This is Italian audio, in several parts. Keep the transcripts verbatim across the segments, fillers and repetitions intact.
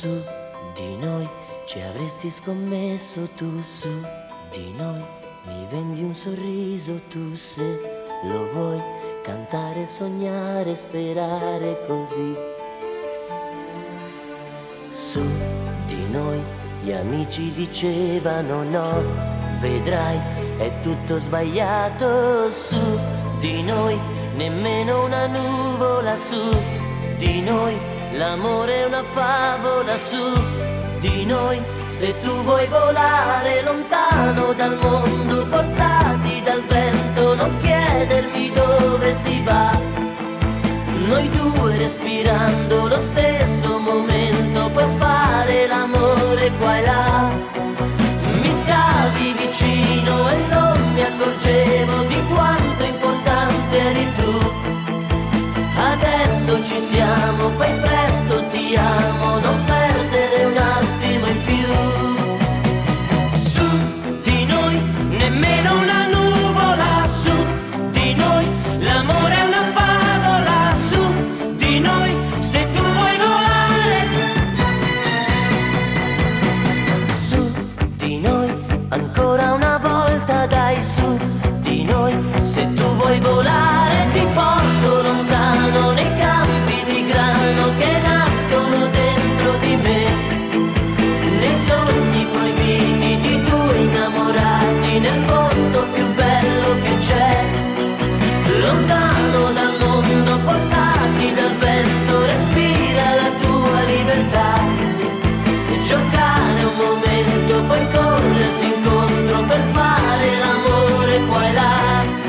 su di noi ci avresti scommesso, tu su di noi mi vendi un sorriso, tu se lo vuoi cantare, sognare, sperare così. Su di noi gli amici dicevano no, vedrai è tutto sbagliato. Su di noi nemmeno una nuvola, su di noi l'amore è una favola, su di noi se tu vuoi volare lontano dal mondo, portati dal vento, non chiedermi dove si va. Noi due respirando lo stesso momento, puoi fare l'amore qua e là. Mi stavi vicino e non mi accorgevo di quanto importante eri tu. Adesso ci siamo, fai presto, ti amo, non perdere un attimo in più. Su di noi nemmeno una nuvola, su di noi l'amore è una favola, su di noi se tu vuoi volare. Su di noi ancora una volta, dai, su di noi se tu vuoi volare ti porto lontano nei campi di grano che nascono dentro di me, nei sogni proibiti di due innamorati, nel posto più bello che c'è, lontano dal mondo, portati dal vento, respira la tua libertà, giocare un momento, poi corrersi incontro per fare l'amore qua e là.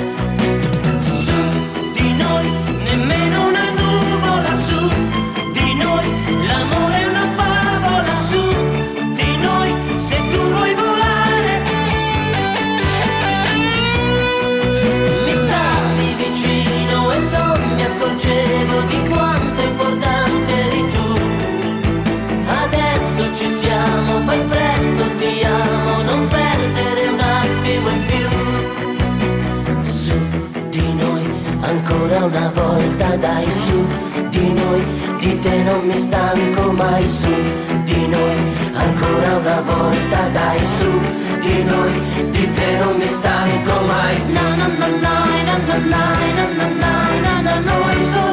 Su di noi nemmeno una nuvola, su di noi l'amore è una favola, su di noi se tu vuoi volare. Mi stavi vicino e non mi accorgevo di quanto importante eri tu. Adesso ci siamo, fai presto, ti amo, non perdere un attimo in più. Su di noi ancora una volta, dai, su di noi, di te non mi stanco mai, su di noi ancora una volta, dai, su di noi, di te non mi stanco mai. Na na na na na na na na na na na, noi solo